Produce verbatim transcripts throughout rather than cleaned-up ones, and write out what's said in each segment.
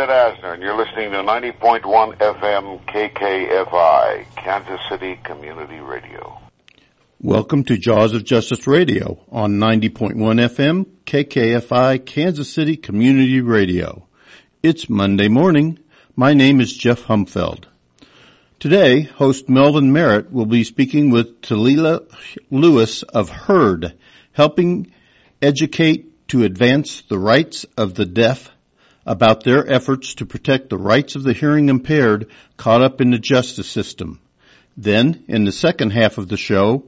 Ed Asner, and you're listening to ninety point one F M K K F I, Kansas City Community Radio. Welcome to Jaws of Justice Radio on ninety point one F M K K F I, Kansas City Community Radio. It's Monday morning. My name is Jeff Humfeld. Today, host Melvin Merritt will be speaking with Talila Lewis of HEARD, helping educate to advance the rights of the deaf about their efforts to protect the rights of the hearing impaired caught up in the justice system. Then, in the second half of the show,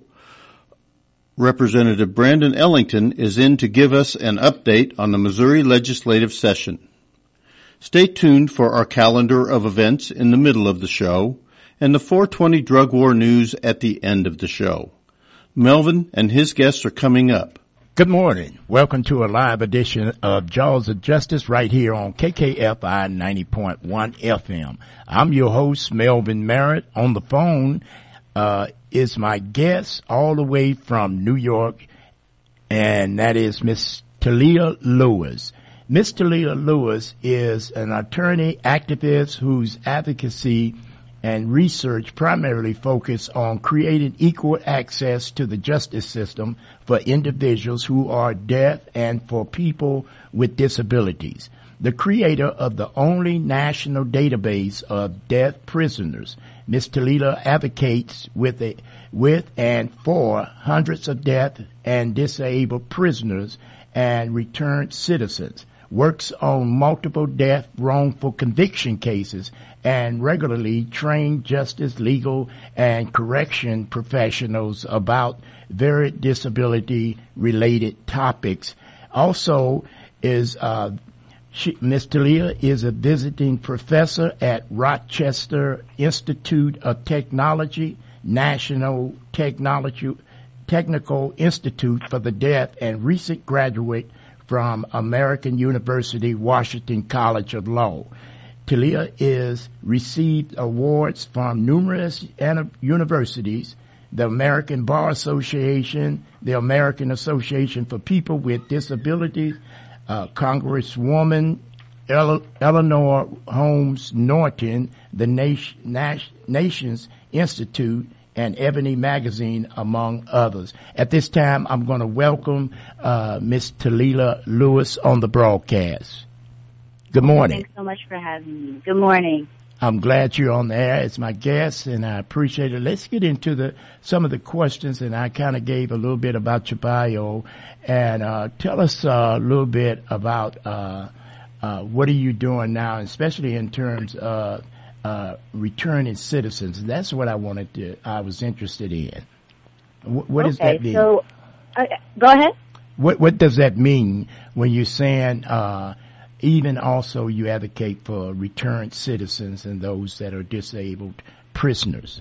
Representative Brandon Ellington is in to give us an update on the Missouri legislative session. Stay tuned for our calendar of events in the middle of the show and the four twenty drug war news at the end of the show. Melvin and his guests are coming up. Good morning. Welcome to a live edition of Jaws of Justice right here on K K F I ninety point one F M. I'm your host, Melvin Merritt. On the phone uh is my guest all the way from New York, and that is Miss Talila Lewis. Miss Talila Lewis is an attorney activist whose advocacy and research primarily focus on creating equal access to the justice system for individuals who are deaf and for people with disabilities. The creator of the only national database of deaf prisoners, Miz Talila advocates with a, with and for hundreds of deaf and disabled prisoners and returned citizens, works on multiple death wrongful conviction cases, and regularly trains justice, legal, and correction professionals about various disability-related topics. Also is uh She, Miz Talila is a visiting professor at Rochester Institute of Technology, National Technology, Technical Institute for the Deaf, and recent graduate from American University, Washington College of Law. Talila is received awards from numerous universities, the American Bar Association, the American Association for People with Disabilities, Uh, Congresswoman Ele- Eleanor Holmes Norton, the Nation, Nas- Nations Institute, and Ebony Magazine, among others. At this time, I'm going to welcome uh, Miss Talila Lewis on the broadcast. Good morning. Thanks so much for having me. Good morning. I'm glad you're on the air as my guest, and I appreciate it. Let's get into the some of the questions, and I kind of gave a little bit about your bio, and uh, tell us uh, a little bit about uh, uh, what are you doing now, especially in terms of uh, returning citizens. That's what I wanted to. I was interested in. What, what okay, does that mean? So, uh, go ahead. What What does that mean when you're saying? Uh, Even also you advocate for returned citizens and those that are disabled prisoners.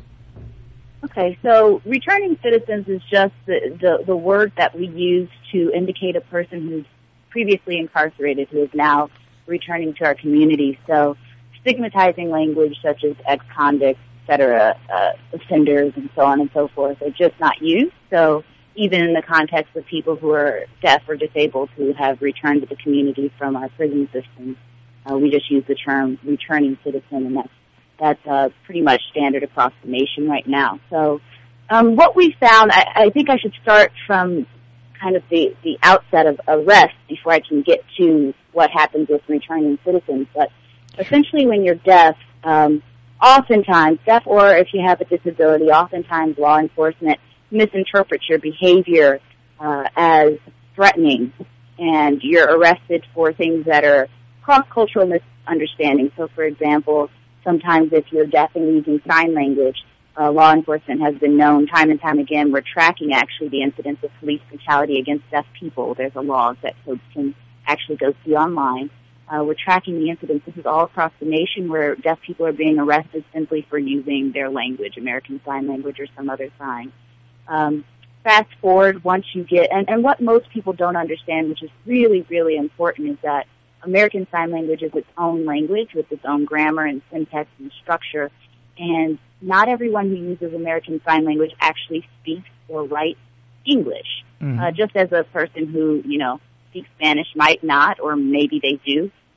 Okay, so returning citizens is just the, the, the word that we use to indicate a person who's previously incarcerated who is now returning to our community. So stigmatizing language such as ex-convicts, et cetera, uh, offenders, and so on and so forth are just not used. So even in the context of people who are deaf or disabled who have returned to the community from our prison system, uh, we just use the term returning citizen, and that's, that's uh, pretty much standard across the nation right now. So um, what we found, I, I think I should start from kind of the, the outset of arrest before I can get to what happens with returning citizens. But essentially when you're deaf, um, oftentimes, deaf or if you have a disability, oftentimes law enforcement misinterprets your behavior uh, as threatening, and you're arrested for things that are cross-cultural misunderstandings. So, for example, sometimes if you're deaf and using sign language, uh, law enforcement has been known time and time again, we're tracking actually the incidents of police brutality against deaf people. There's a law that folks can actually go see online. Uh, we're tracking the incidents. This is all across the nation where deaf people are being arrested simply for using their language, American Sign Language or some other sign. Um, fast forward, once you get, and, and what most people don't understand, which is really, really important, is that American Sign Language is its own language with its own grammar and syntax and structure, and not everyone who uses American Sign Language actually speaks or writes English. Mm-hmm. Uh, just as a person who, you know, speaks Spanish might not, or maybe they do.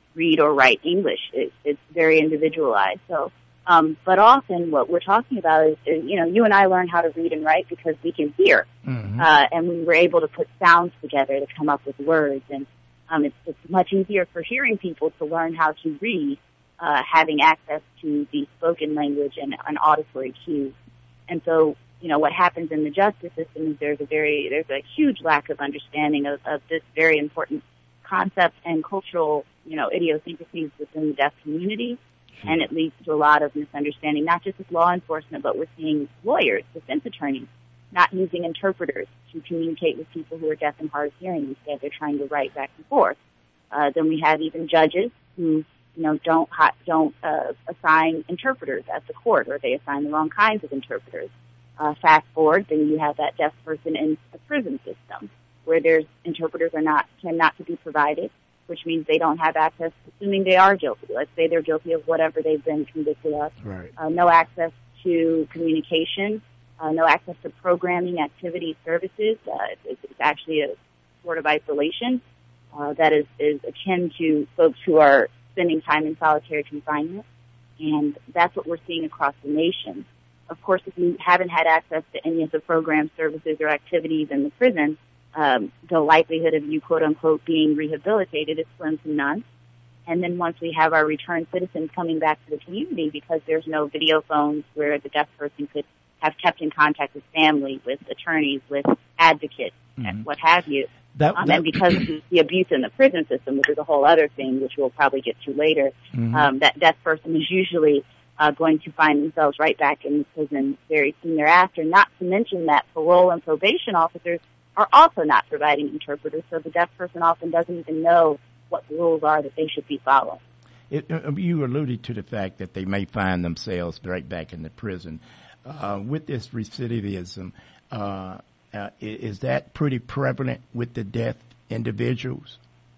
read or write English. It, it's very individualized. So, um, but often what we're talking about is, is, you know, you and I learn how to read and write because we can hear, mm-hmm. uh, and we were able to put sounds together to come up with words. And um, it's, it's much easier for hearing people to learn how to read, uh, having access to the spoken language and an auditory cues. And so, you know, what happens in the justice system is there's a very, there's a huge lack of understanding of, of this very important concept and cultural, you know, idiosyncrasies within the deaf community. Sure. And it leads to a lot of misunderstanding, not just with law enforcement, but we're seeing lawyers, defense attorneys, not using interpreters to communicate with people who are deaf and hard of hearing. Instead, they're trying to write back and forth. Uh, then we have even judges who, you know, don't, don't, uh, assign interpreters at the court, or they assign the wrong kinds of interpreters. Uh, fast forward, then you have that deaf person in the prison system where there's interpreters are not, tend not to be provided, which means they don't have access, assuming they are guilty. Let's say they're guilty of whatever they've been convicted of. Right. Uh, no access to communication, uh, no access to programming, activity, services. Uh, it's, it's actually a sort of isolation uh, that is, is akin to folks who are spending time in solitary confinement. And that's what we're seeing across the nation. Of course, if you haven't had access to any of the programs, services, or activities in the prison, um, the likelihood of you, quote unquote, being rehabilitated is slim to none. And then once we have our returned citizens coming back to the community, because there's no video phones where the deaf person could have kept in contact with family, with attorneys, with advocates, mm-hmm. and what have you. That, um, that, and because of the abuse in the prison system, which is a whole other thing, which we'll probably get to later, mm-hmm. um, that deaf person is usually Uh, going to find themselves right back in the prison very soon thereafter, not to mention that parole and probation officers are also not providing interpreters, so the deaf person often doesn't even know what the rules are that they should be following. It, uh, you alluded to the fact that they may find themselves right back in the prison. Uh, with this recidivism, uh, uh, is that pretty prevalent with the deaf individuals?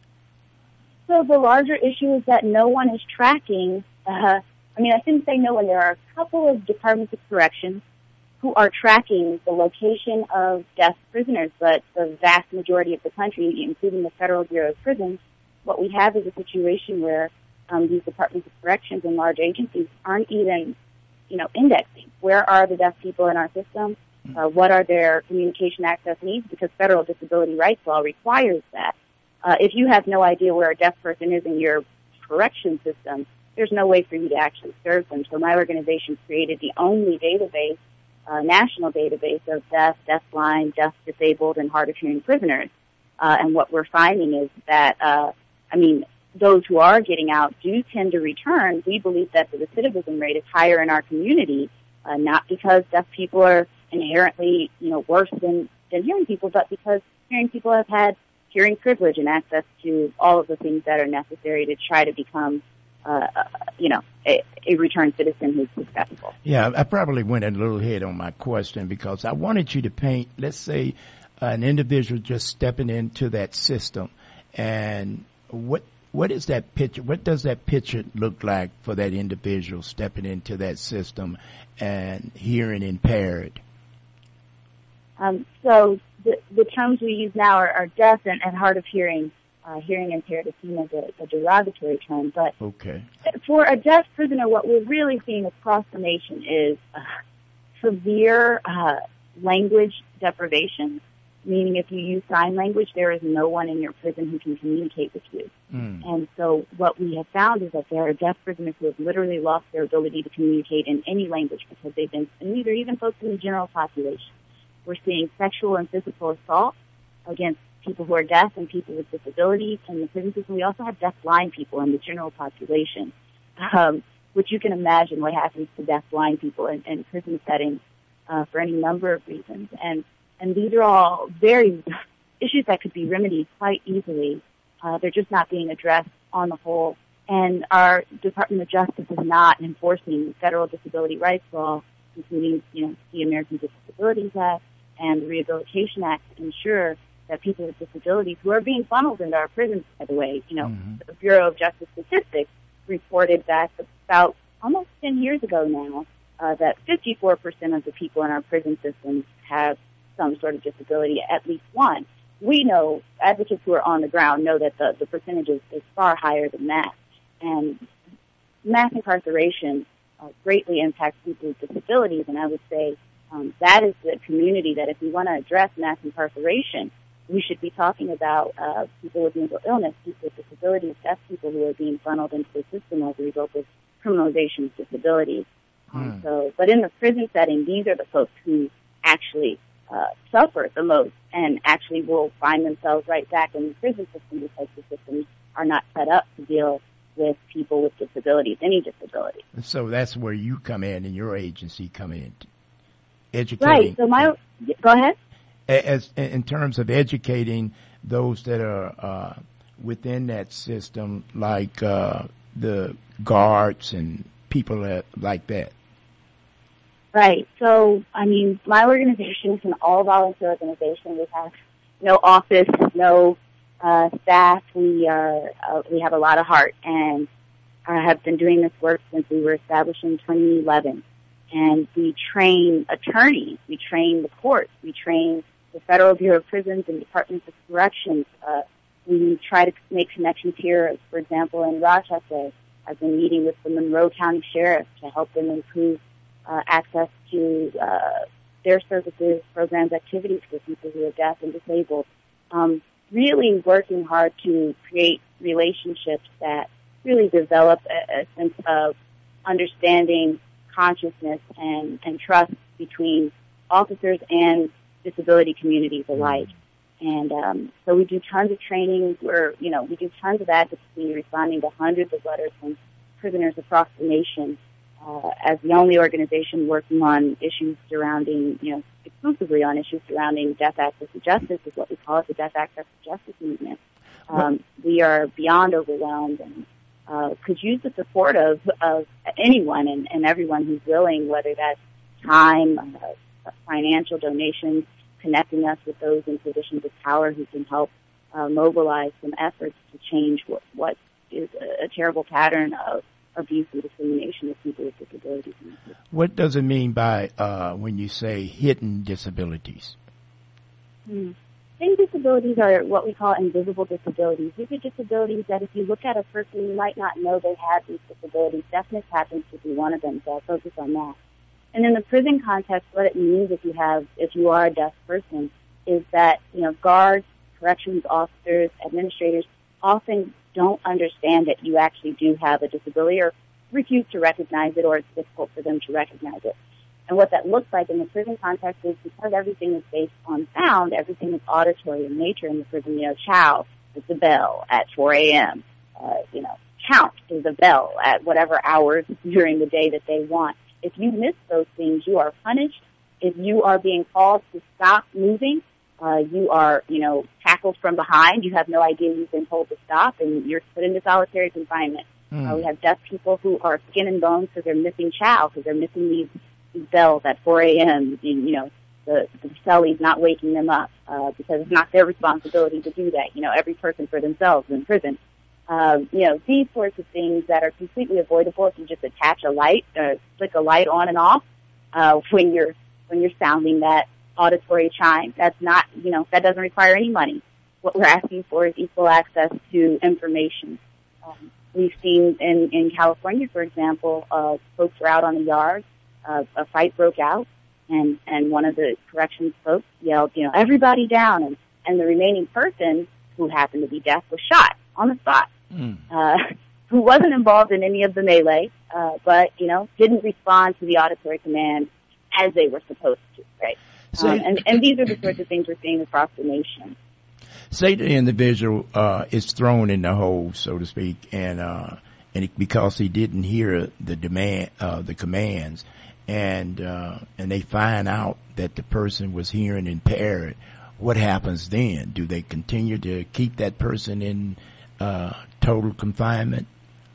So the larger issue is that no one is tracking uh I mean, I shouldn't say no one. There are a couple of departments of corrections who are tracking the location of deaf prisoners, but the vast majority of the country, including the Federal Bureau of Prisons, what we have is a situation where um, these departments of corrections and large agencies aren't even, you know, indexing. Where are the deaf people in our system? Uh, what are their communication access needs? Because federal disability rights law requires that. Uh, if you have no idea where a deaf person is in your correction system, there's no way for you to actually serve them. So my organization created the only database, uh, national database of deaf, deafblind, deaf, disabled, and hard of hearing prisoners. Uh, and what we're finding is that, uh, I mean, those who are getting out do tend to return. We believe that the recidivism rate is higher in our community, uh, not because deaf people are inherently, you know, worse than, than hearing people, but because hearing people have had hearing privilege and access to all of the things that are necessary to try to become Uh, you know, a, a returned citizen who's successful. Yeah, I probably went a little ahead on my question because I wanted you to paint, let's say, uh, an individual just stepping into that system, and what what is that picture? What does that picture look like for that individual stepping into that system and hearing impaired? Um, so the, the terms we use now are, are deaf and, and hard of hearing. Uh, hearing impaired is seen as a, a derogatory term, but okay. For a deaf prisoner, what we're really seeing across the nation is uh, severe uh, language deprivation, meaning if you use sign language, there is no one in your prison who can communicate with you. Mm. And so what we have found is that there are deaf prisoners who have literally lost their ability to communicate in any language because they've been, and these are even folks in the general population. We're seeing sexual and physical assault against people who are deaf and people with disabilities in the prison system. We also have deaf-blind people in the general population, um, which you can imagine what happens to deaf-blind people in, in prison settings uh, for any number of reasons. And and these are all very issues that could be remedied quite easily. Uh, they're just not being addressed on the whole. And our Department of Justice is not enforcing federal disability rights law, including, you know, the Americans with Disabilities Act and the Rehabilitation Act, to ensure that people with disabilities who are being funneled into our prisons, by the way, you know, mm-hmm. the Bureau of Justice Statistics reported that about almost ten years ago now, uh, that fifty-four percent of the people in our prison systems have some sort of disability, at least one. We know, advocates who are on the ground know that the, the percentage is, is far higher than that. And mass incarceration uh, greatly impacts people with disabilities, and I would say um, that is the community that if we want to address mass incarceration, we should be talking about uh, people with mental illness, people with disabilities, deaf people who are being funneled into the system as a result of criminalization of disabilities. Hmm. Um, so, but in the prison setting, these are the folks who actually uh, suffer the most and actually will find themselves right back in the prison system because the systems are not set up to deal with people with disabilities, any disability. So that's where you come in and your agency come in, educating. Right. So my, go ahead. As in terms of educating those that are uh, within that system, like uh, the guards and people that, like that. Right. So, I mean, my organization is an all-volunteer organization. We have no office, no uh, staff. We are uh, we have a lot of heart, and I have been doing this work since we were established in twenty eleven. And we train attorneys, we train the courts, we train the Federal Bureau of Prisons and Departments of Corrections. Uh, we try to make connections here, for example, in Rochester. I've been meeting with the Monroe County Sheriff to help them improve uh, access to uh, their services, programs, activities for people who are deaf and disabled. Um, really working hard to create relationships that really develop a, a sense of understanding, consciousness, and, and trust between officers and disability communities alike. And um, so we do tons of training. We're, you know, we do tons of advocacy, responding to hundreds of letters from prisoners across the nation uh, as the only organization working on issues surrounding, you know, exclusively on issues surrounding deaf access to justice is what we call it, the Deaf Access to Justice movement. Um, we are beyond overwhelmed and uh, could use the support of, of anyone and, and everyone who's willing, whether that's time, uh, financial donations, connecting us with those in positions of power who can help uh, mobilize some efforts to change what, what is a, a terrible pattern of abuse and discrimination of people with disabilities. What does it mean by uh, when you say hidden disabilities? Hmm. Hidden disabilities are what we call invisible disabilities. These are disabilities that if you look at a person, you might not know they have these disabilities. Deafness happens to be one of them, so I'll focus on that. And in the prison context, what it means if you have, if you are a deaf person, is that, you know, guards, corrections officers, administrators often don't understand that you actually do have a disability or refuse to recognize it, or it's difficult for them to recognize it. And what that looks like in the prison context is because everything is based on sound, everything is auditory in nature in the prison. You know, chow is the bell at four a.m. Uh, you know, count is the bell at whatever hours during the day that they want. If you miss those things, you are punished. If you are being called to stop moving, uh, you are, you know, tackled from behind. You have no idea you've been told to stop, and you're put into solitary confinement. Mm. Uh, we have deaf people who are skin and bones because they're missing chow, because they're missing these, these bells at four a.m. And, you know, the, the celly's not waking them up uh, because it's not their responsibility to do that. You know, every person for themselves in prison. Um, you know, these sorts of things that are completely avoidable if you just attach a light, uh, flick a light on and off, uh, when you're, when you're sounding that auditory chime. That's not, you know, that doesn't require any money. What we're asking for is equal access to information. Um, we've seen in, in California, for example, uh, folks were out on the yard, uh, a fight broke out, and, and one of the corrections folks yelled, you know, everybody down, and, and the remaining person, who happened to be deaf, was shot on the spot. Mm. Uh, who wasn't involved in any of the melee, uh, but, you know, didn't respond to the auditory command as they were supposed to, right? So, um, and, and these are the sorts of things we're seeing across the nation. Say the individual, uh, is thrown in the hole, so to speak, and, uh, and it, because he didn't hear the demand, uh, the commands, and, uh, and they find out that the person was hearing impaired, what happens then? Do they continue to keep that person in, uh, total confinement?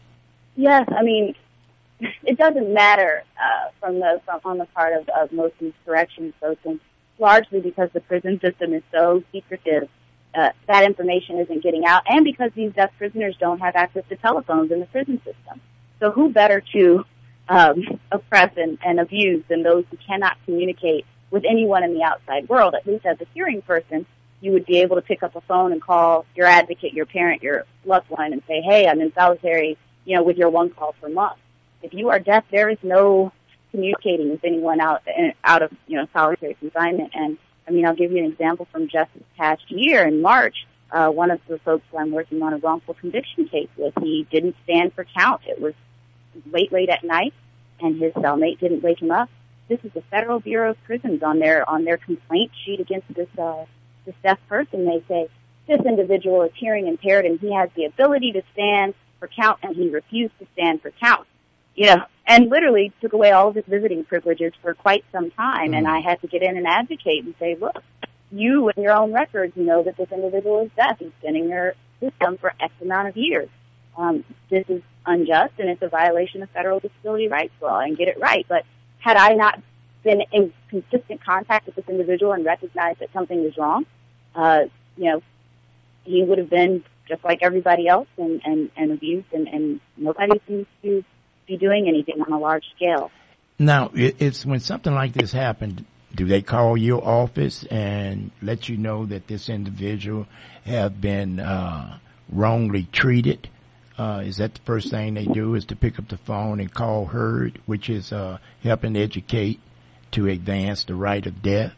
Yes, I mean, it doesn't matter uh, from the from on the part of, of most of these corrections folks, and largely because the prison system is so secretive, uh, that information isn't getting out, and because these deaf prisoners don't have access to telephones in the prison system. So who better to um, oppress and, and abuse than those who cannot communicate with anyone in the outside world? At least as a hearing person, you would be able to pick up a phone and call your advocate, your parent, your loved one, and say, hey, I'm in solitary, you know, with your one call per month. If you are deaf, there is no communicating with anyone out out of, you know, solitary confinement. And, I mean, I'll give you an example from just this past year in March. Uh, one of the folks who I'm working on a wrongful conviction case with, he didn't stand for count. It was late, late at night, and his cellmate didn't wake him up. This is the Federal Bureau of Prisons on their on their complaint sheet against this uh, this deaf person. They say this individual is hearing impaired and he has the ability to stand for count, and he refused to stand for count. You know, and literally took away all of his visiting privileges for quite some time. Mm. And I had to get in and advocate and say, look, you in your own records know that this individual is deaf. He's been in your system for X amount of years. Um, this is unjust, and it's a violation of federal disability rights law, and get it right. But had I not been in consistent contact with this individual and recognized that something was wrong, uh, you know, he would have been just like everybody else and, and, and abused, and, and nobody seems to be doing anything on a large scale. Now, it's when something like this happened, do they call your office and let you know that this individual have been uh, wrongly treated? Uh, is that the first thing they do, is to pick up the phone and call HEARD, which is uh, helping educate to advance the right of deaf?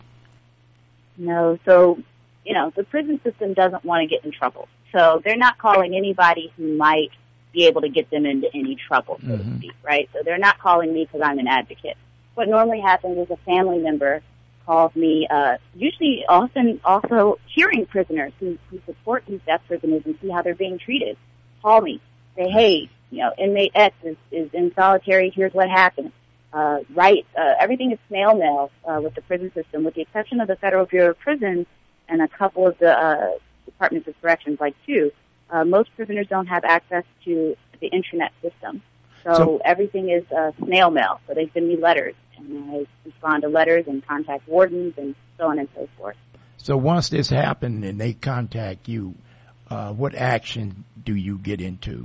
No. So, you know, the prison system doesn't want to get in trouble. So they're not calling anybody who might be able to get them into any trouble, so mm-hmm. to speak, right? So they're not calling me because I'm an advocate. What normally happens is a family member calls me, uh, usually often also hearing prisoners who, who support these deaf prisoners and see how they're being treated. Call me. Say, hey, you know, inmate X is, is in solitary. Here's what happened. Uh, right. Uh, everything is snail mail, uh, with the prison system, with the exception of the Federal Bureau of Prisons and a couple of the, uh, Departments of Corrections, like two. Uh, most prisoners don't have access to the intranet system. So, so everything is, uh, snail mail. So they send me letters, and I respond to letters and contact wardens and so on and so forth. So once this happened and they contact you, uh, what action do you get into?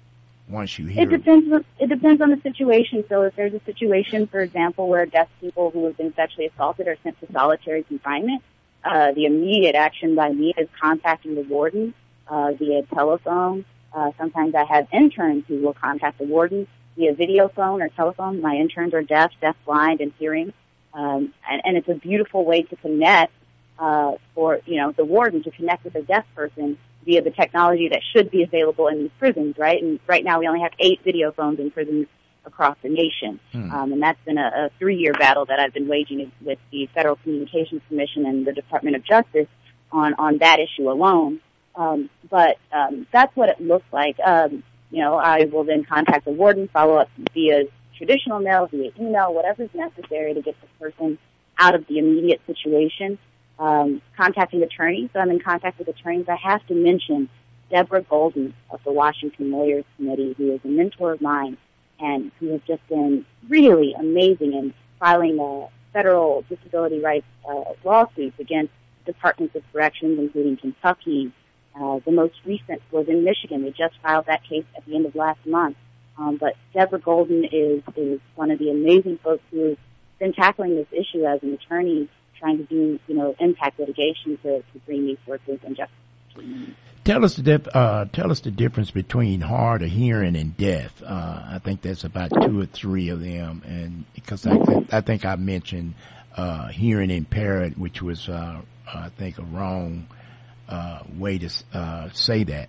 Once you hear it depends on, it depends on the situation. So if there's a situation, for example, where deaf people who have been sexually assaulted are sent to solitary confinement, uh, the immediate action by me is contacting the warden, uh, via telephone. Uh, sometimes I have interns who will contact the warden via video phone or telephone. My interns are deaf, deaf, blind, and hearing. Um, and, and it's a beautiful way to connect, uh, for, you know, the warden to connect with a deaf person via the technology that should be available in these prisons, right? And right now we only have eight video phones in prisons across the nation. Hmm. Um, and that's been a, a three-year battle that I've been waging with the Federal Communications Commission and the Department of Justice on, on that issue alone. Um, but um, that's what it looks like. Um, you know, I will then contact the warden, follow up via traditional mail, via email, whatever is necessary to get this person out of the immediate situation. Um, contacting attorneys. So I'm in contact with attorneys. I have to mention Deborah Golden of the Washington Lawyers Committee, who is a mentor of mine and who has just been really amazing in filing uh, federal disability rights uh, lawsuits against departments of corrections, including Kentucky. Uh, the most recent was in Michigan. They just filed that case at the end of last month. Um, but Deborah Golden is, is one of the amazing folks who has been tackling this issue as an attorney, trying to do, you know, impact litigation to, to bring these sorts of injustice. Tell us the dif- uh, tell us the difference between hard of hearing and deaf. Uh, I think there's about two or three of them, and because I th- I think I mentioned uh, hearing impaired, which was uh, I think a wrong uh, way to uh, say that.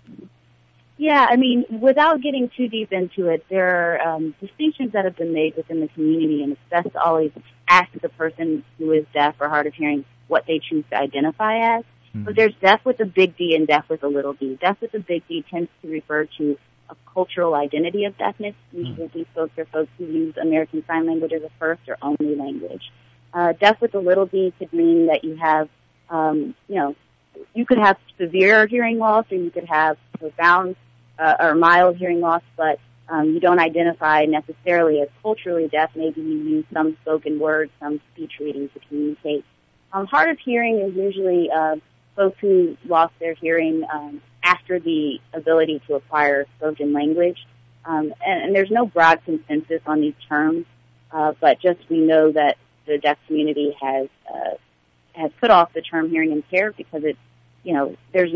Yeah, I mean, without getting too deep into it, there are um, distinctions that have been made within the community, and it's best to always ask the person who is deaf or hard of hearing what they choose to identify as. Mm-hmm. But there's deaf with a big D and deaf with a little d. Deaf with a big D tends to refer to a cultural identity of deafness. Usually mm-hmm. these folks are folks who use American Sign Language as a first or only language. Uh, deaf with a little d could mean that you have, um, you know, you could have severe hearing loss or you could have profound uh, or mild hearing loss, but um, you don't identify necessarily as culturally deaf. Maybe you use some spoken words, some speech reading to communicate. Um, hard of hearing is usually uh, folks who lost their hearing um, after the ability to acquire spoken language. Um, and, and there's no broad consensus on these terms, uh, but just we know that the deaf community has uh, has put off the term hearing impaired because it's, you know, there's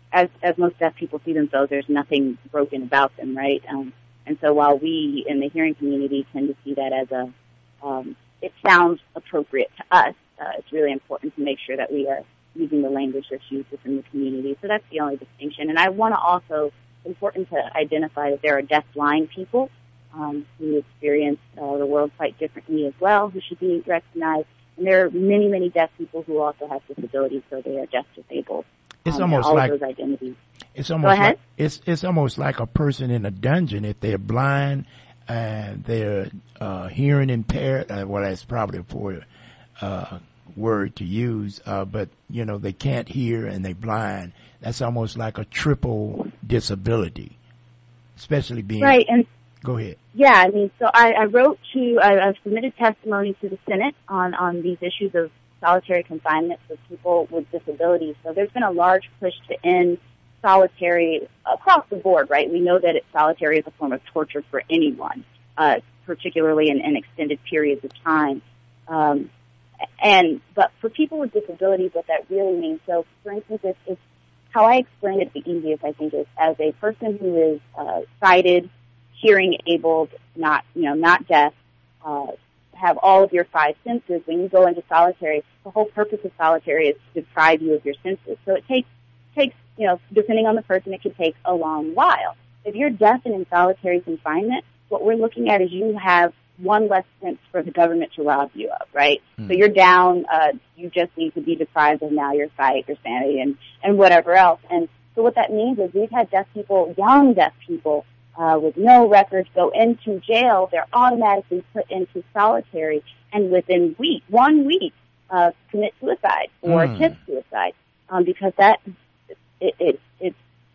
as as most deaf people see themselves, there's nothing broken about them, right? Um, and so while we in the hearing community tend to see that as a, um, it sounds appropriate to us, uh, it's really important to make sure that we are using the language that's used within the community. So that's the only distinction. And I want to also, it's important to identify that there are deaf-blind people um, who experience uh, the world quite differently as well, who should be recognized. And there are many, many deaf people who also have disabilities, so they are deaf disabled. It's um, almost all like of those identities. It's almost Go ahead. like it's it's almost like a person in a dungeon. If they're blind and they're uh, hearing impaired, uh, well, that's probably a poor uh, word to use, uh, but you know they can't hear and they're blind. That's almost like a triple disability, especially being right. And go ahead. yeah, I mean, so I, I wrote to, I, I've submitted testimony to the Senate on on these issues of solitary confinement for people with disabilities. So there's been a large push to end solitary across the board, right? We know that it, solitary is a form of torture for anyone, uh, particularly in, in extended periods of time. Um, and, but for people with disabilities, what that really means, so for instance, if, if how I explain it the easiest, I think, is as a person who is, uh, sighted, hearing abled, not, you know, not deaf, uh, have all of your five senses. When you go into solitary, the whole purpose of solitary is to deprive you of your senses. So it takes, takes, you know, depending on the person, it can take a long while. If you're deaf and in solitary confinement, what we're looking at is you have one less sense for the government to rob you of, right? Mm. So you're down, uh, you just need to be deprived of now your sight, your sanity, and, and whatever else. And so what that means is we've had deaf people, young deaf people, Uh, with no records go into jail, they're automatically put into solitary, and within week, one week, uh, commit suicide or mm. attempt suicide, um, because that, it, it, it's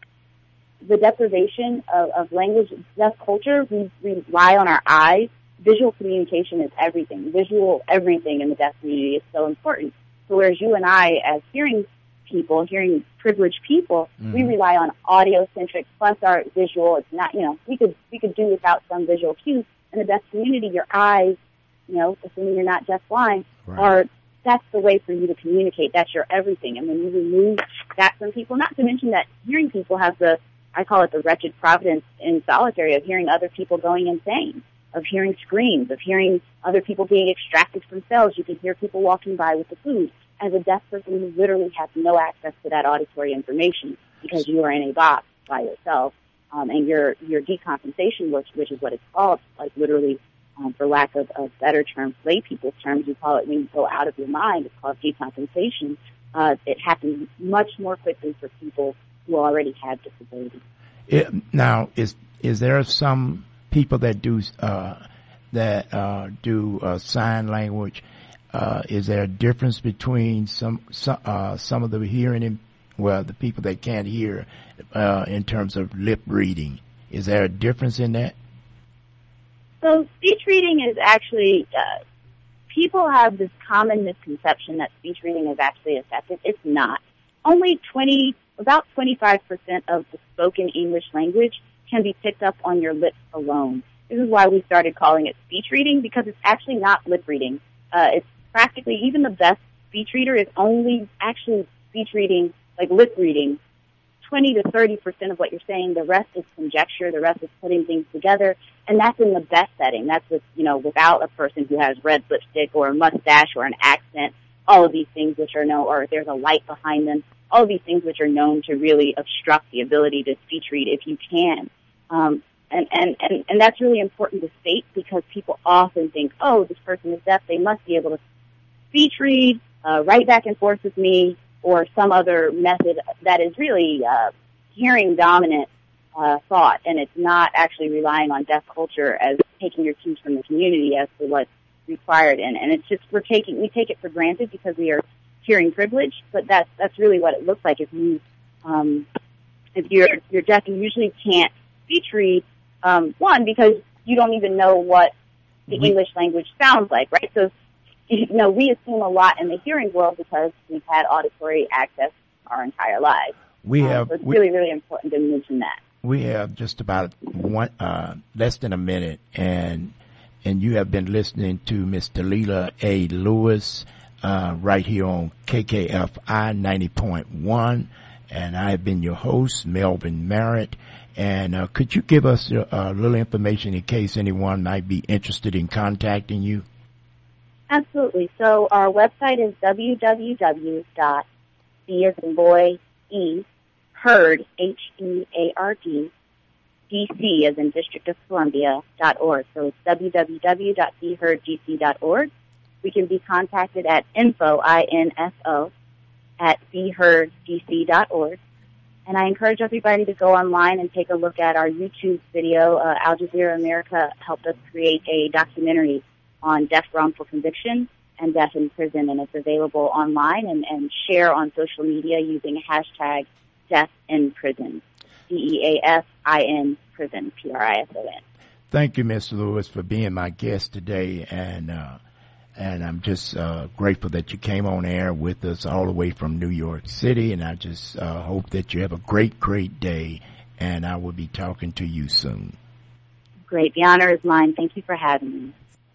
the deprivation of, of language, deaf culture. We, we rely on our eyes. Visual communication is everything. Visual everything in the deaf community is so important. So whereas you and I, as hearing people, hearing privileged people, mm. we rely on audio-centric plus our visual. It's not, you know, we could, we could do without some visual cues. In the deaf community, your eyes, you know, assuming you're not deaf-blind, right. are, that's the way for you to communicate. That's your everything. And when you remove that from people, not to mention that hearing people have the, I call it the wretched providence in solitary of hearing other people going insane, of hearing screams, of hearing other people being extracted from cells. You can hear people walking by with the food. As a deaf person, you literally have no access to that auditory information because you are in a box by yourself, um, and your your decompensation, which which is what it's called, like literally, um, for lack of, of better terms, lay people's terms, you call it when you go out of your mind. It's called decompensation. Uh, it happens much more quickly for people who already have disabilities. It, now, is is there some people that do uh, that uh, do uh, sign language? Uh, is there a difference between some some, uh, some of the hearing, in, well, the people that can't hear, uh, in terms of lip reading? Is there a difference in that? So speech reading is actually, uh, people have this common misconception that speech reading is actually effective. It's not. Only twenty, about twenty-five percent of the spoken English language can be picked up on your lips alone. This is why we started calling it speech reading, because it's actually not lip reading. Uh, it's practically, even the best speech reader is only actually speech reading, like lip reading, twenty to thirty percent of what you're saying. The rest is conjecture. The rest is putting things together. And that's in the best setting. That's with, you know, without a person who has red lipstick or a mustache or an accent, all of these things which are known, or if there's a light behind them, all of these things which are known to really obstruct the ability to speech read if you can. Um, and, and, and, and that's really important to state because people often think, oh, this person is deaf. They must be able to speech read, uh, write back and forth with me, or some other method that is really uh, hearing dominant uh, thought, and it's not actually relying on deaf culture as taking your cues from the community as to what's required. And, and it's just we're taking we take it for granted because we are hearing privileged, but that's that's really what it looks like if you um, if you're you're deaf. You usually can't speech read. Um, one, because you don't even know what the we- English language sounds like, right? So. You know, we assume a lot in the hearing world because we've had auditory access our entire lives. We have. Um, so it's we, really, really important to mention that. We have just about one, uh, less than a minute, and and you have been listening to Miss Delila A. Lewis, uh, right here on K K F I ninety point one, And I have been your host, Melvin Merritt. And uh, could you give us a, a little information in case anyone might be interested in contacting you? Absolutely. So our website is w w w dot b as in boy, E, Heard, H E A R D, D C as in District of Columbia, dot org. So it's w w w dot b heard d c dot org. We can be contacted at info, I N F O, at b heard d c dot org. And I encourage everybody to go online and take a look at our YouTube video. Uh, Al Jazeera America helped us create a documentary on death wrongful conviction and death in prison, and it's available online and, and share on social media using hashtag death in prison, D E A F I N prison, P R I S O N. Thank you, Miz Lewis, for being my guest today, and uh, and I'm just uh, grateful that you came on air with us all the way from New York City, and I just uh, hope that you have a great, great day, and I will be talking to you soon. Great. The honor is mine. Thank you for having me.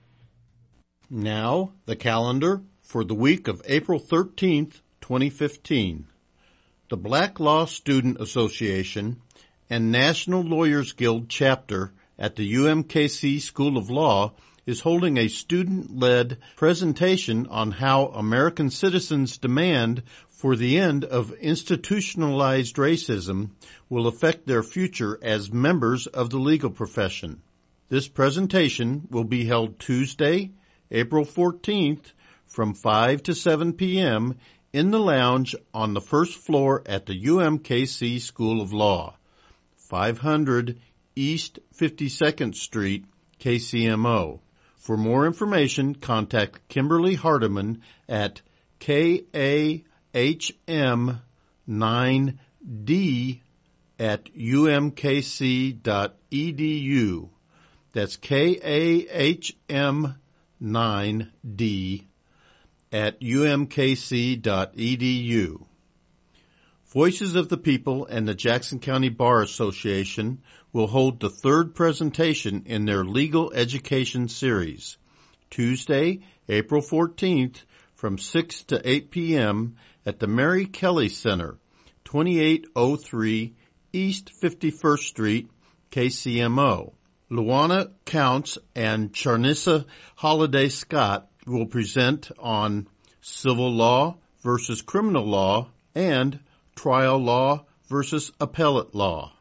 Now, the calendar for the week of April thirteenth, twenty fifteen. The Black Law Student Association and National Lawyers Guild chapter at the U M K C School of Law is holding a student-led presentation on how American citizens' demand for the end of institutionalized racism will affect their future as members of the legal profession. This presentation will be held Tuesday, April fourteenth, from five to seven p.m. in the lounge on the first floor at the U M K C School of Law, five hundred East fifty-second Street, K C M O. For more information, contact Kimberly Hardiman at K A H M nine D at U M K C dot E D U. That's K A H M nine D at U M K C dot E D U. Voices of the People and the Jackson County Bar Association will hold the third presentation in their legal education series, Tuesday, April fourteenth, from six to eight p.m. at the Mary Kelly Center, twenty-eight oh three East fifty-first Street, K C M O. Luana Counts and Charnissa Holliday Scott will present on civil law versus criminal law and trial law versus appellate law.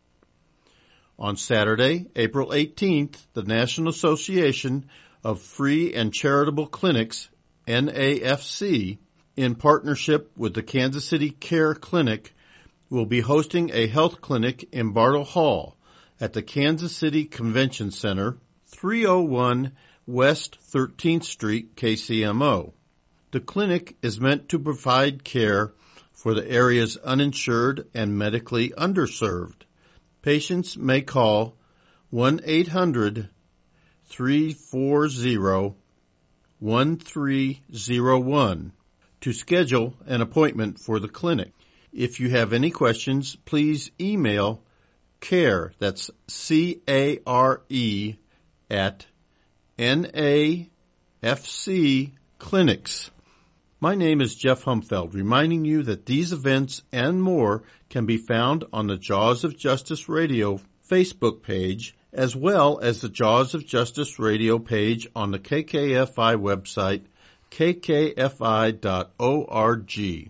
On Saturday, April eighteenth, the National Association of Free and Charitable Clinics, N A F C, in partnership with the Kansas City Care Clinic, will be hosting a health clinic in Bartle Hall at the Kansas City Convention Center, three oh one West thirteenth Street, K C M O. The clinic is meant to provide care for the area's uninsured and medically underserved. Patients may call one eight hundred three four zero one three zero one to schedule an appointment for the clinic. If you have any questions, please email CARE, that's C A R E, at N A F C Clinics. My name is Jeff Humfeld, reminding you that these events and more can be found on the Jaws of Justice Radio Facebook page, as well as the Jaws of Justice Radio page on the K K F I website, k k f i dot org.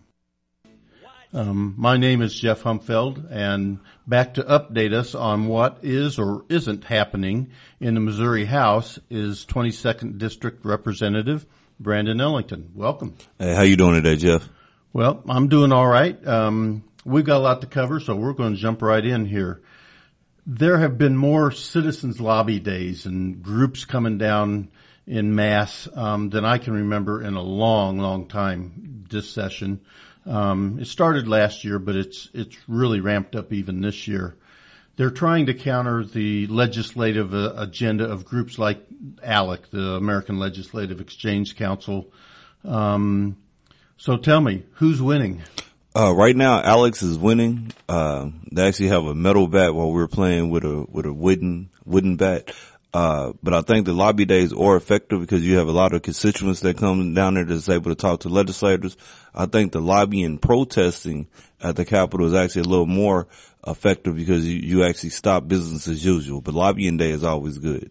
Um, my name is Jeff Humfeld, and back to update us on what is or isn't happening in the Missouri House is twenty-second District Representative Brandon Ellington. Welcome. Hey, how you doing today, Jeff? Well, I'm doing all right. Um, we've got a lot to cover, so we're going to jump right in here. There have been more citizens lobby days and groups coming down in mass um, than I can remember in a long, long time this session. Um, it started last year, but it's it's really ramped up even this year. They're trying to counter the legislative uh, agenda of groups like ALEC, the American Legislative Exchange Council. Um, so tell me, who's winning? Uh, right now, Alex is winning. Uh, they actually have a metal bat while we were playing with a with a wooden wooden bat. Uh, but I think the lobby days are effective because you have a lot of constituents that come down there that's able to talk to legislators. I think the lobbying protesting at the Capitol is actually a little more effective because you, you actually stop business as usual. But lobbying day is always good.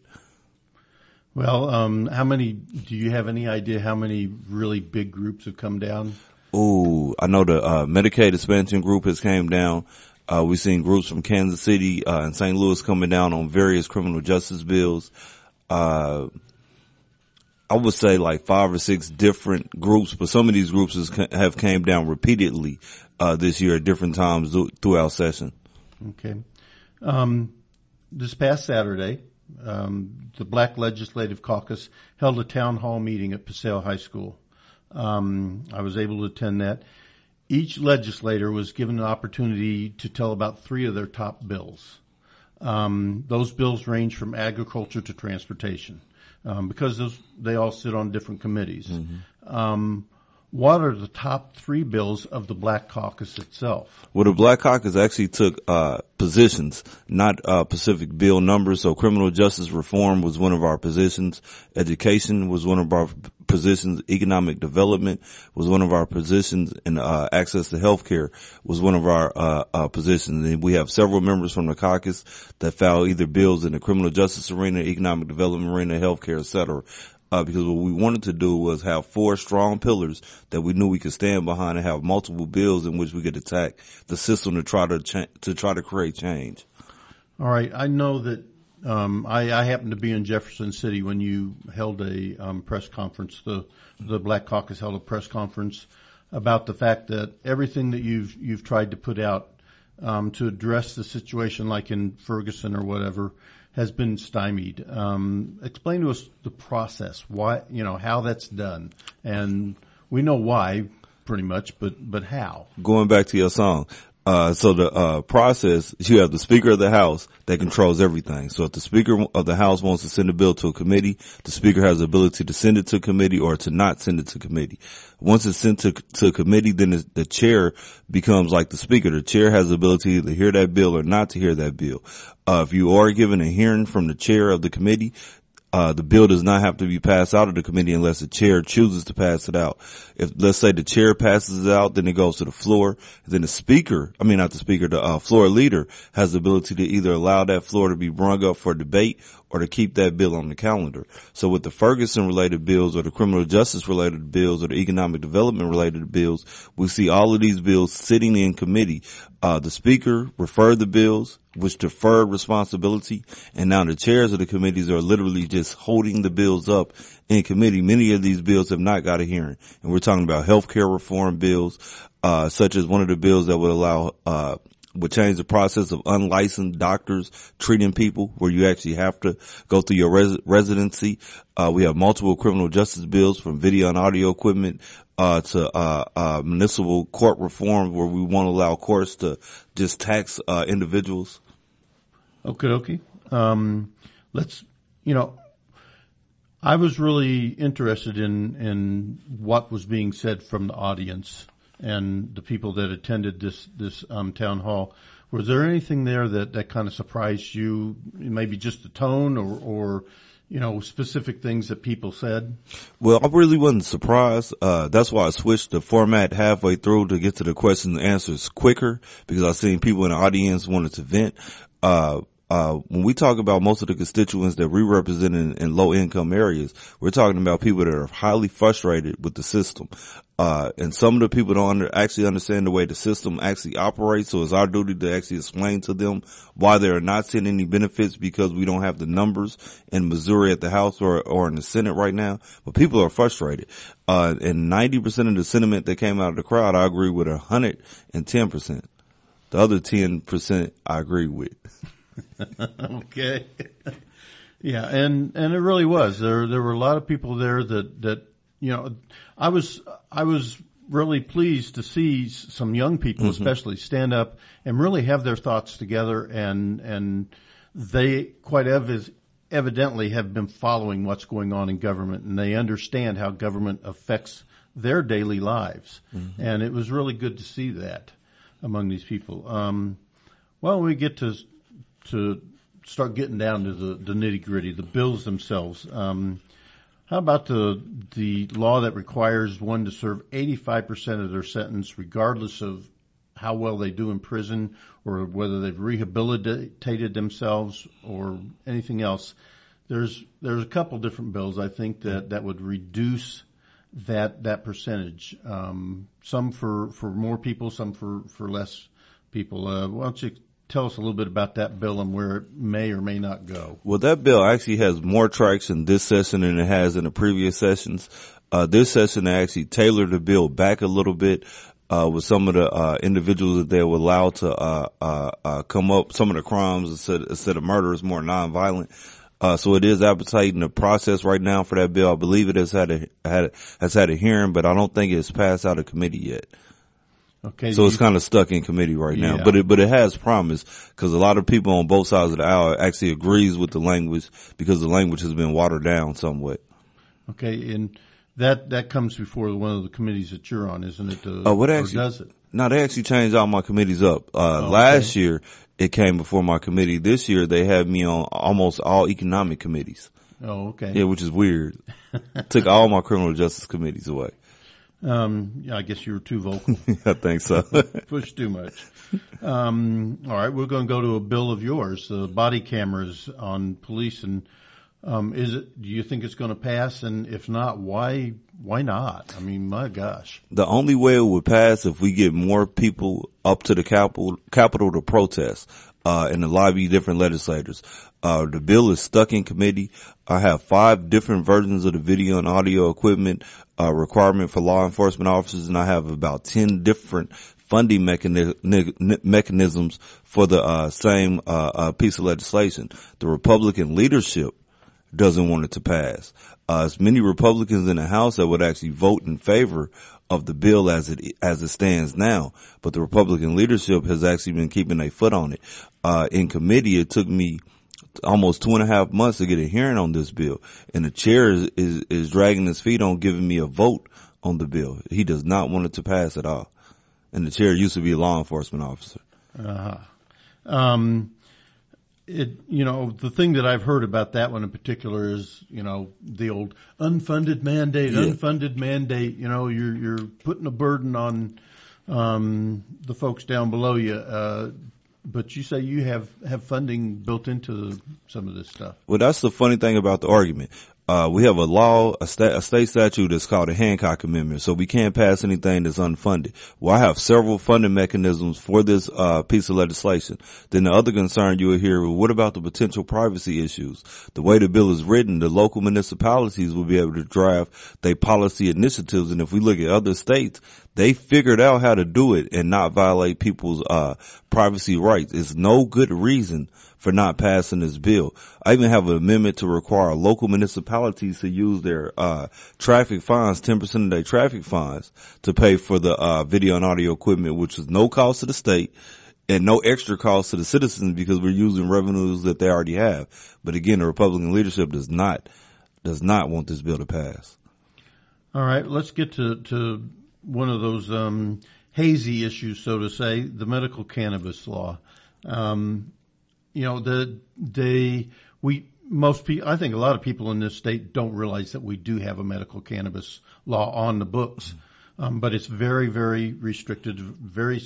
Well, um, how many, do you have any idea how many really big groups have come down? Ooh, I know the, uh, Medicaid expansion group has came down. Uh, we've seen groups from Kansas City, uh, and Saint Louis coming down on various criminal justice bills. Uh, I would say like five or six different groups, but some of these groups has, have came down repeatedly, uh, this year at different times throughout session. Okay. Um, this past Saturday, um, the Black Legislative Caucus held a town hall meeting at Paseo High School. Um, I was able to attend that. Each legislator was given an opportunity to tell about three of their top bills. Um, those bills range from agriculture to transportation, um, because those, they all sit on different committees. Mm-hmm. Um, what are the top three bills of the Black Caucus itself? Well, the Black Caucus actually took uh positions, not uh specific bill numbers. So criminal justice reform was one of our positions. Education was one of our positions. Economic development was one of our positions. And uh access to health care was one of our uh, uh positions. And we have several members from the caucus that filed either bills in the criminal justice arena, economic development arena, health care, et cetera. Uh, because what we wanted to do was have four strong pillars that we knew we could stand behind and have multiple bills in which we could attack the system to try to cha- to try to create change. All right. I know that, um, I, I happened to be in Jefferson City when you held a, um, press conference. The, the Black Caucus held a press conference about the fact that everything that you've, you've tried to put out, um, to address the situation like in Ferguson or whatever, has been stymied. Um, explain to us the process, why, you know, how that's done. And we know why pretty much, but, but how? Going back to your song. Uh, so the, uh, process, you have the Speaker of the House that controls everything. So if the Speaker of the House wants to send a bill to a committee, the Speaker has the ability to send it to committee or to not send it to committee. Once it's sent to, to committee, then the, the chair becomes like the Speaker. The chair has the ability to hear that bill or not to hear that bill. Uh, if you are given a hearing from the chair of the committee, Uh, the bill does not have to be passed out of the committee unless the chair chooses to pass it out. If, let's say the chair passes it out, then it goes to the floor. Then the speaker, I mean not the speaker, the uh, floor leader has the ability to either allow that floor to be brung up for debate or to keep that bill on the calendar. So with the Ferguson related bills or the criminal justice related bills or the economic development related bills, we see all of these bills sitting in committee. Uh, the speaker referred the bills, which deferred responsibility, and now the chairs of the committees are literally just holding the bills up in committee. Many of these bills have not got a hearing, and we're talking about healthcare reform bills, uh, such as one of the bills that would allow, uh, would change the process of unlicensed doctors treating people, where you actually have to go through your res- residency. Uh, we have multiple criminal justice bills, from video and audio equipment, uh, to, uh, uh, municipal court reform, where we won't allow courts to just tax, uh, individuals. Okay, okay. Um, let's, you know, I was really interested in, in what was being said from the audience and the people that attended this, this, um, town hall. Was there anything there that, that kind of surprised you? Maybe just the tone or, or, you know, specific things that people said? Well, I really wasn't surprised. Uh, that's why I switched the format halfway through to get to the questions and answers quicker, because I seen people in the audience wanted to vent. Uh, Uh, when we talk about most of the constituents that we represent in, in low income areas, we're talking about people that are highly frustrated with the system. Uh, and some of the people don't under, actually understand the way the system actually operates. So it's our duty to actually explain to them why they are not seeing any benefits, because we don't have the numbers in Missouri at the House or, or in the Senate right now. But people are frustrated. Uh, and ninety percent of the sentiment that came out of the crowd, I agree with one hundred ten percent. The other ten percent I agree with. Okay. Yeah, and, and it really was. There, there were a lot of people there that, that, you know, I was, I was really pleased to see some young people, mm-hmm. especially, stand up and really have their thoughts together, and, and they quite ev- evidently have been following what's going on in government, and they understand how government affects their daily lives. Mm-hmm. And it was really good to see that among these people. Um, well, we get to, to start getting down to the, the nitty gritty, the bills themselves. Um, how about the the law that requires one to serve eighty-five percent of their sentence, regardless of how well they do in prison or whether they've rehabilitated themselves or anything else? There's there's a couple different bills I think that, that would reduce that that percentage. Um, some for, for more people, some for, for less people. Uh, why don't you tell us a little bit about that bill and where it may or may not go? Well, that bill actually has more traction this session than it has in the previous sessions. Uh, this session they actually tailored the bill back a little bit. Uh, with some of the, uh, individuals that they were allowed to, uh, uh, uh, come up, some of the crimes instead, instead of murder is more nonviolent. Uh, so it is appetite in the process right now for that bill. I believe it has had a, had a, has had a hearing, but I don't think it's passed out of committee yet. Okay. So it's kind of stuck in committee right now, yeah. but it, but it has promise because a lot of people on both sides of the aisle actually agrees with the language because the language has been watered down somewhat. Okay. And that, that comes before one of the committees that you're on, isn't it? Uh, uh, what or actually, does it? No, they actually changed all my committees up. Uh, oh, last okay. year it came before my committee. This year they have me on almost all economic committees. Oh, okay. Yeah, which is weird. Took all my criminal justice committees away. Um, yeah, I guess you were too vocal. I think so. Pushed too much. Um, all right, we're going to go to a bill of yours, the body cameras on police. And um, is it? Do you think it's going to pass? And if not, why? Why not? I mean, my gosh. The only way it would pass if we get more people up to the Capitol, Capitol to protest, uh, and to lobby different legislators. Uh, the bill is stuck in committee. I have five different versions of the video and audio equipment, uh, requirement for law enforcement officers, and I have about ten different funding mechani- mechanisms for the, uh, same, uh, uh, piece of legislation. The Republican leadership doesn't want it to pass. Uh, there's many Republicans in the House that would actually vote in favor of the bill as it, as it stands now. But the Republican leadership has actually been keeping a foot on it. Uh, in committee, it took me almost two and a half months to get a hearing on this bill. And the chair is, is, is dragging his feet on giving me a vote on the bill. He does not want it to pass at all. And the chair used to be a law enforcement officer. Uh-huh. Um, It, you know, the thing that I've heard about that one in particular is, you know, the old unfunded mandate, yeah. unfunded mandate. You know, you're you're putting a burden on um the folks down below you. Uh, but you say you have have funding built into some of this stuff. Well, that's the funny thing about the argument. Uh, we have a law, a, sta- a state statute that's called the Hancock Amendment, so we can't pass anything that's unfunded. Well, I have several funding mechanisms for this, uh, piece of legislation. Then the other concern you will hear, well, what about the potential privacy issues? The way the bill is written, the local municipalities will be able to draft their policy initiatives, and if we look at other states, they figured out how to do it and not violate people's, uh, privacy rights. It's no good reason for not passing this bill. I even have an amendment to require local municipalities to use their, uh, traffic fines, ten percent of their traffic fines to pay for the, uh, video and audio equipment, which is no cost to the state and no extra cost to the citizens because we're using revenues that they already have. But again, the Republican leadership does not, does not want this bill to pass. All right, let's get to, to one of those, um, hazy issues, so to say, the medical cannabis law. Um, You know, the, they, we, most people, I think a lot of people in this state don't realize that we do have a medical cannabis law on the books. Um, but it's very, very restricted, very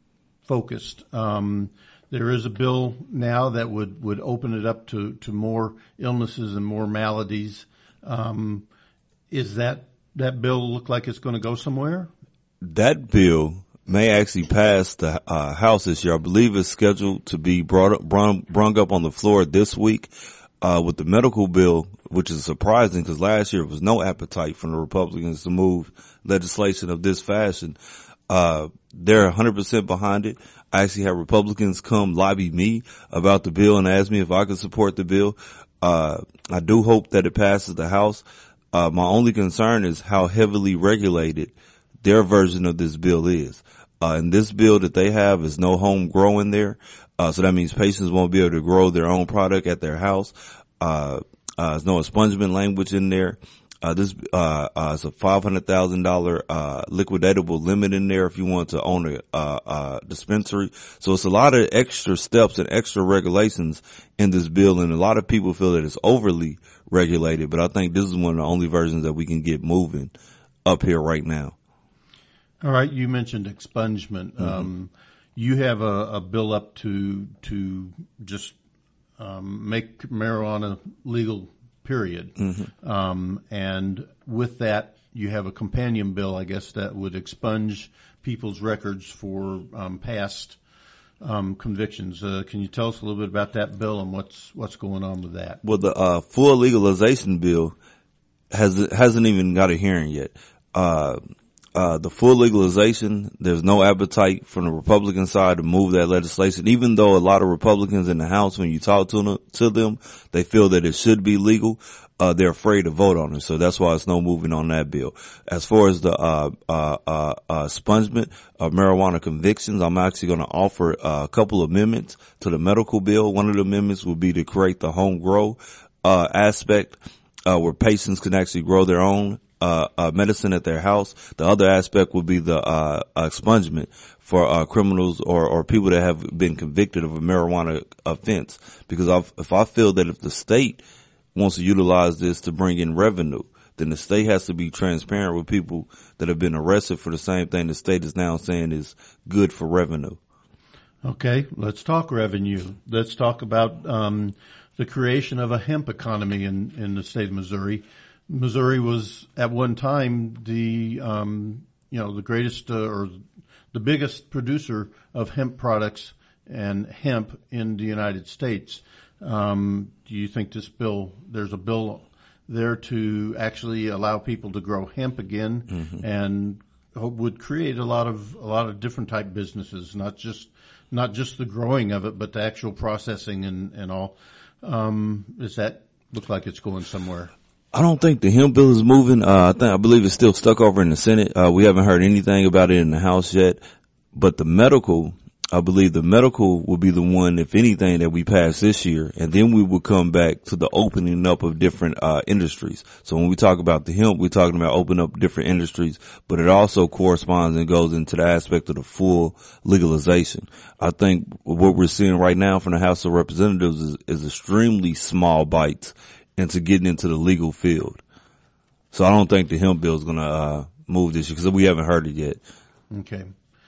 focused. Um, there is a bill now that would, would open it up to, to more illnesses and more maladies. Um, is that, that bill look like it's going to go somewhere? That bill may actually pass the uh, House this year. I believe it's scheduled to be brought up, brung, brung up on the floor this week. Uh, with the medical bill, which is surprising because last year there was no appetite from the Republicans to move legislation of this fashion. Uh, they're one hundred percent behind it. I actually had Republicans come lobby me about the bill and ask me if I could support the bill. Uh, I do hope that it passes the House. Uh, my only concern is how heavily regulated their version of this bill is. Uh, and this bill that they have is no home growing there. Uh, so that means patients won't be able to grow their own product at their house. Uh, uh, there's no expungement language in there. Uh, this, uh, uh, it's a five hundred thousand dollars, uh, liquidatable limit in there if you want to own a, uh, uh, dispensary. So it's a lot of extra steps and extra regulations in this bill. And a lot of people feel that it's overly regulated, but I think this is one of the only versions that we can get moving up here right now. All right. You mentioned expungement. Mm-hmm. Um, you have a, a bill up to, to just, um, make marijuana legal, period. Mm-hmm. Um, and with that, you have a companion bill, I guess, that would expunge people's records for, um, past, um, convictions. Uh, can you tell us a little bit about that bill and what's, what's going on with that? Well, the, uh, full legalization bill has, hasn't even got a hearing yet. Uh, Uh, the full legalization, there's no appetite from the Republican side to move that legislation, even though a lot of Republicans in the House, when you talk to them, to them, they feel that it should be legal. Uh, they're afraid to vote on it. So that's why it's no moving on that bill. As far as the, uh, uh, uh, uh, expungement of marijuana convictions, I'm actually going to offer uh, a couple of amendments to the medical bill. One of the amendments would be to create the home grow, uh, aspect, uh, where patients can actually grow their own Uh, uh, medicine at their house. The other aspect would be the, uh, expungement for, uh, criminals or, or people that have been convicted of a marijuana offense. Because I've, if I feel that if the state wants to utilize this to bring in revenue, then the state has to be transparent with people that have been arrested for the same thing the state is now saying is good for revenue. Okay, let's talk revenue. Let's talk about, um, the creation of a hemp economy in, in the state of Missouri. Missouri was at one time the, um, you know, the greatest uh, or the biggest producer of hemp products and hemp in the United States. Um, do you think this bill, there's a bill there to actually allow people to grow hemp again mm-hmm. and would create a lot of, a lot of different type businesses, not just, not just the growing of it, but the actual processing and, and all. Um, does that look like it's going somewhere? I don't think the hemp bill is moving. Uh, I think, I believe it's still stuck over in the Senate. Uh, we haven't heard anything about it in the House yet. But the medical, I believe the medical will be the one, if anything, that we pass this year. And then we will come back to the opening up of different, uh, industries. So when we talk about the hemp, we're talking about opening up different industries, but it also corresponds and goes into the aspect of the full legalization. I think what we're seeing right now from the House of Representatives is, is extremely small bites into getting into the legal field. So I don't think the hemp bill is going to uh move this year because we haven't heard it yet. Okay.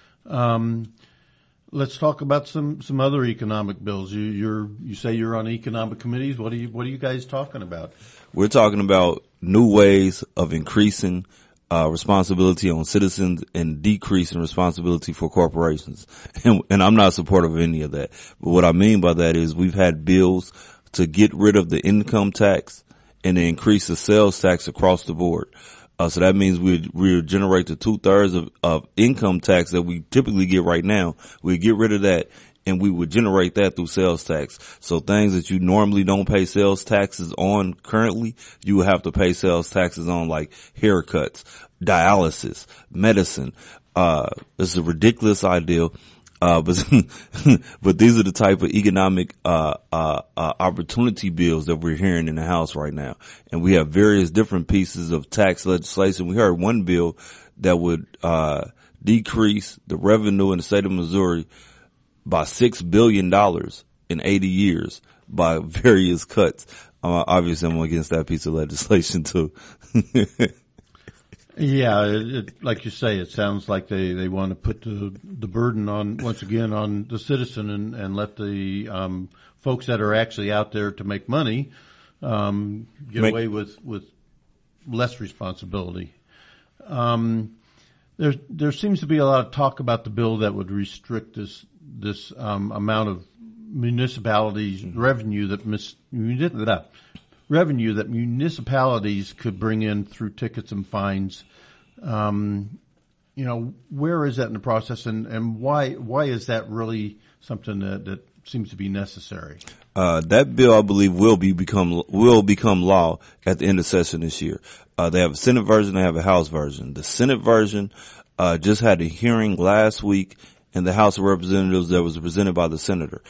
Um, let's talk about some, some other economic bills. You, you're, you say you're on economic committees. What are you, what are you guys talking about? We're talking about new ways of increasing uh responsibility on citizens and decreasing responsibility for corporations. And, and I'm not supportive of any of that. But what I mean by that is we've had bills to get rid of the income tax and to increase the sales tax across the board. Uh, so that means we we generate the two thirds of, of income tax that we typically get right now. We get rid of that and we would generate that through sales tax. So things that you normally don't pay sales taxes on currently, you would have to pay sales taxes on, like haircuts, dialysis, medicine. Uh, it's a ridiculous idea. Uh, but, but these are the type of economic, uh, uh, uh, opportunity bills that we're hearing in the House right now. And we have various different pieces of tax legislation. We heard one bill that would, uh, decrease the revenue in the state of Missouri by six billion dollars in eighty years by various cuts. Uh, obviously I'm against that piece of legislation too. Yeah, it, it, like you say, it sounds like they, they want to put the, the burden on, once again, on the citizen and, and let the, um, folks that are actually out there to make money, um, get make- away with, with less responsibility. Um, there, there seems to be a lot of talk about the bill that would restrict this, this, um, amount of municipalities' mm-hmm. revenue that mis, that, revenue that municipalities could bring in through tickets and fines. Um, you know, where is that in the process, and, and why why is that really something that, that seems to be necessary? Uh, that bill, I believe, will be become will become law at the end of session this year. Uh, they have a Senate version, they have a House version. The Senate version uh just had a hearing last week in the House of Representatives that was presented by the senator.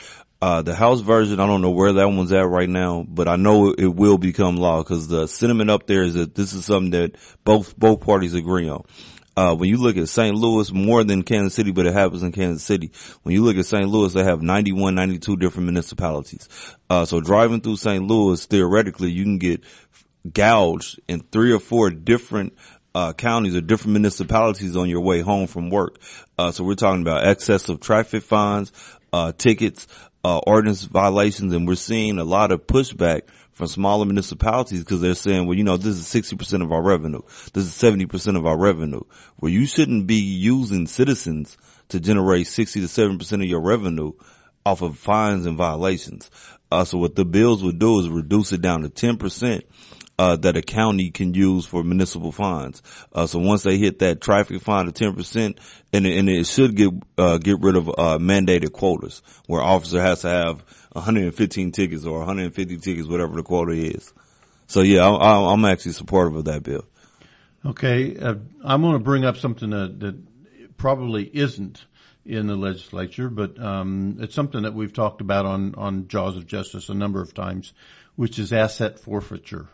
Uh, the House version, I don't know where that one's at right now, but I know it, it will become law because the sentiment up there is that this is something that both, both parties agree on. Uh, when you look at Saint Louis, more than Kansas City, but it happens in Kansas City. When you look at Saint Louis, they have ninety-one, ninety-two different municipalities. Uh, so driving through Saint Louis, theoretically, you can get gouged in three or four different uh counties or different municipalities on your way home from work. Uh, so we're talking about excessive traffic fines, uh, tickets, uh, ordinance violations, and we're seeing a lot of pushback from smaller municipalities because they're saying, well, you know, this is sixty percent of our revenue. This is seventy percent of our revenue. Well, you shouldn't be using citizens to generate sixty to seventy percent of your revenue off of fines and violations. Uh, so what the bills would do is reduce it down to ten percent. Uh, that a county can use for municipal fines. Uh, so once they hit that traffic fine of ten percent, and, and it should get, uh, get rid of, uh, mandated quotas where officer has to have one hundred fifteen tickets or one hundred fifty tickets, whatever the quota is. So yeah, I, I'm actually supportive of that bill. Okay. Uh, I'm going to bring up something that, that probably isn't in the legislature, but, um, it's something that we've talked about on, on Jaws of Justice a number of times, which is asset forfeiture.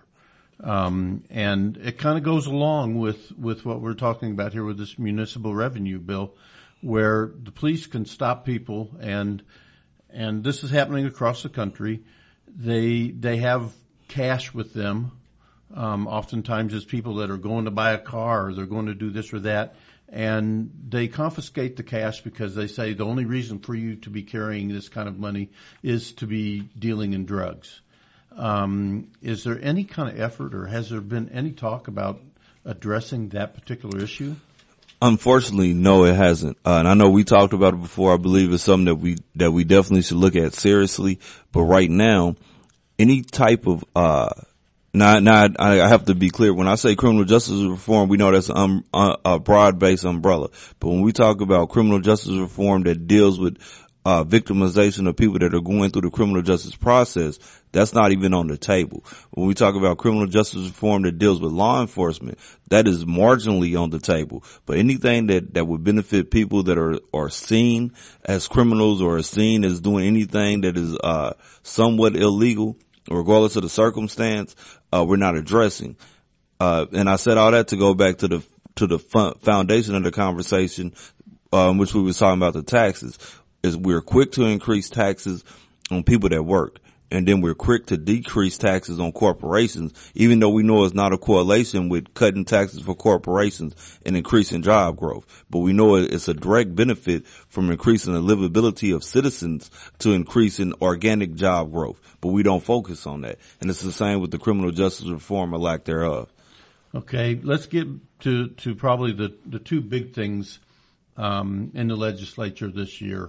Um, and it kind of goes along with, with what we're talking about here with this municipal revenue bill, where the police can stop people and, and this is happening across the country. They, they have cash with them. Um, oftentimes it's people that are going to buy a car or they're going to do this or that. And they confiscate the cash because they say the only reason for you to be carrying this kind of money is to be dealing in drugs. Um, is there any kind of effort or has there been any talk about addressing that particular issue? Unfortunately, no, it hasn't. Uh, and I know we talked about it before. I believe it's something that we, that we definitely should look at seriously. But right now, any type of, uh, now, now I, I have to be clear. When I say criminal justice reform, we know that's um, uh, a broad-based umbrella. But when we talk about criminal justice reform that deals with Uh, victimization of people that are going through the criminal justice process, that's not even on the table. When we talk about criminal justice reform that deals with law enforcement, that is marginally on the table. But anything that, that would benefit people that are, are seen as criminals or are seen as doing anything that is, uh, somewhat illegal, regardless of the circumstance, uh, we're not addressing. Uh, and I said all that to go back to the, to the foundation of the conversation, um, which we were talking about the taxes. Is we're quick to increase taxes on people that work, and then we're quick to decrease taxes on corporations, even though we know it's not a correlation with cutting taxes for corporations and increasing job growth. But we know it's a direct benefit from increasing the livability of citizens to increasing organic job growth. But we don't focus on that. And it's the same with the criminal justice reform or lack thereof. Okay, let's get to, to probably the, the two big things um, in the legislature this year.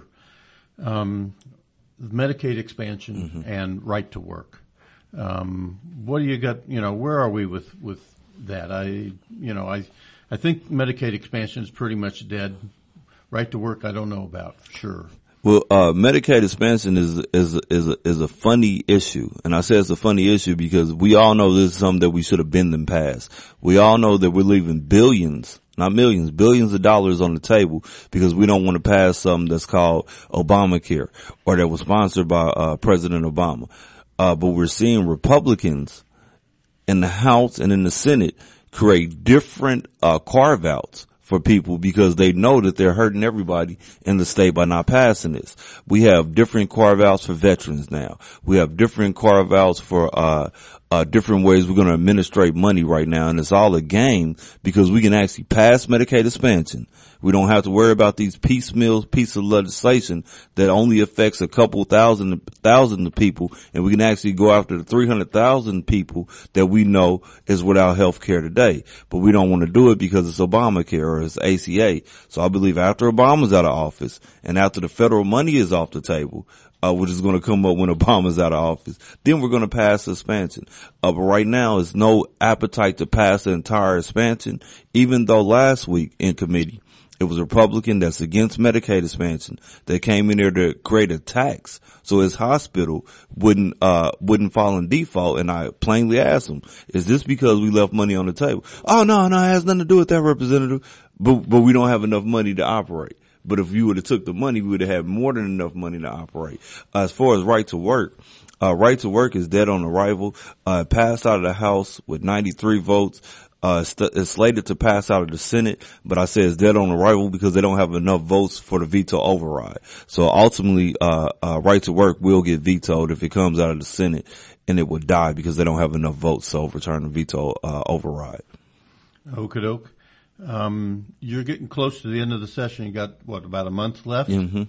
Um, Medicaid expansion mm-hmm. and right to work. Um, what do you got, you know, where are we with, with that? I, you know, I, I think Medicaid expansion is pretty much dead. Right to work, I don't know about for sure. Well, uh, Medicaid expansion is, is, is, a, is a funny issue. And I say it's a funny issue because we all know this is something that we should have been in past. We all know that we're leaving billions, not millions, billions of dollars on the table because we don't want to pass something that's called Obamacare or that was sponsored by, uh, President Obama. Uh, but we're seeing Republicans in the House and in the Senate create different, uh, carve-outs for people because they know that they're hurting everybody in the state by not passing this. We have different carve-outs for veterans now. We have different carve-outs for, uh, uh, different ways we're going to administrate money right now. And it's all a game because we can actually pass Medicaid expansion. We don't have to worry about these piecemeal piece of legislation that only affects a couple thousand, thousand of people. And we can actually go after the three hundred thousand people that we know is without health care today. But we don't want to do it because it's Obamacare or it's A C A. So I believe after Obama's out of office and after the federal money is off the table, Uh, which is going to come up when Obama's out of office. Then we're going to pass the expansion. Uh, but right now, there's no appetite to pass the entire expansion, even though last week in committee, it was a Republican that's against Medicaid expansion that came in there to create a tax so his hospital wouldn't, uh, wouldn't fall in default. And I plainly asked him, is this because we left money on the table? Oh, no, no, it has nothing to do with that, Representative. But, but we don't have enough money to operate. But if you would have took the money, we would have had more than enough money to operate. Uh, as far as right to work, uh, right to work is dead on arrival. Uh, passed out of the House with ninety-three votes. Uh, st- it's slated to pass out of the Senate, but I say it's dead on arrival because they don't have enough votes for the veto override. So ultimately, uh, uh, right to work will get vetoed if it comes out of the Senate, and it will die because they don't have enough votes to overturn the veto, uh, override. Okie doke. Um, you're getting close to the end of the session. You got, what, about a month left? Mm-hmm.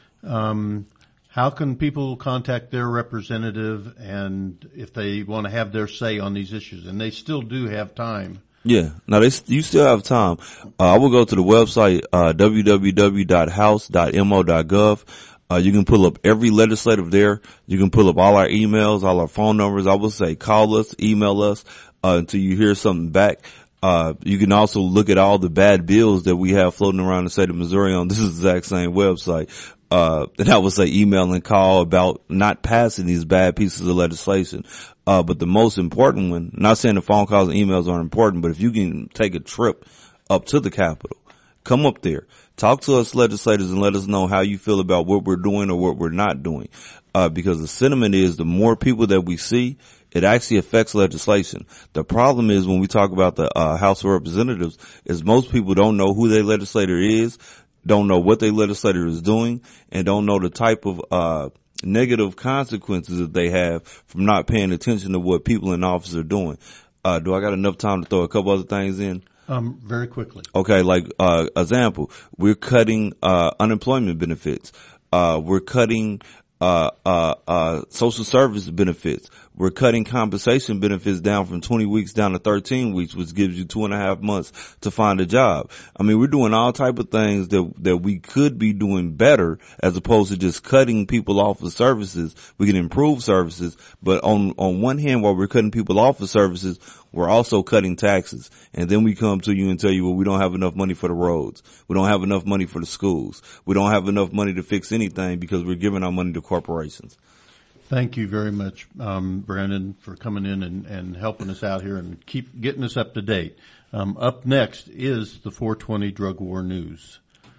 Um, how can people contact their representative and if they want to have their say on these issues? And they still do have time. Yeah. Now, they, you still have time. Uh, I will go to the website, uh, w w w dot house dot m o dot gov. Uh, you can pull up every legislative there. You can pull up all our emails, all our phone numbers. I will say call us, email us, uh, until you hear something back. Uh, you can also look at all the bad bills that we have floating around the state of Missouri on this is the exact same website. Uh, and I would say email and call about not passing these bad pieces of legislation. Uh, but the most important one, not saying the phone calls and emails aren't important, but if you can take a trip up to the Capitol, come up there, talk to us legislators and let us know how you feel about what we're doing or what we're not doing. Uh, because the sentiment is the more people that we see, it actually affects legislation. The problem is when we talk about the uh, House of Representatives is most people don't know who their legislator is, don't know what their legislator is doing, and don't know the type of uh negative consequences that they have from not paying attention to what people in office are doing. Uh do I got enough time to throw a couple other things in? Um, very quickly. Okay, like uh example, we're cutting uh unemployment benefits. Uh we're cutting uh uh uh social service benefits. We're cutting compensation benefits down from twenty weeks down to thirteen weeks, which gives you two and a half months to find a job. I mean, we're doing all type of things that that we could be doing better as opposed to just cutting people off of services. We can improve services, but on on one hand, while we're cutting people off of services, we're also cutting taxes. And then we come to you and tell you, well, we don't have enough money for the roads. We don't have enough money for the schools. We don't have enough money to fix anything because we're giving our money to corporations. Thank you very much, um, Brandon, for coming in and, and helping us out here and keep getting us up to date. Um, up next is the four twenty Drug War News.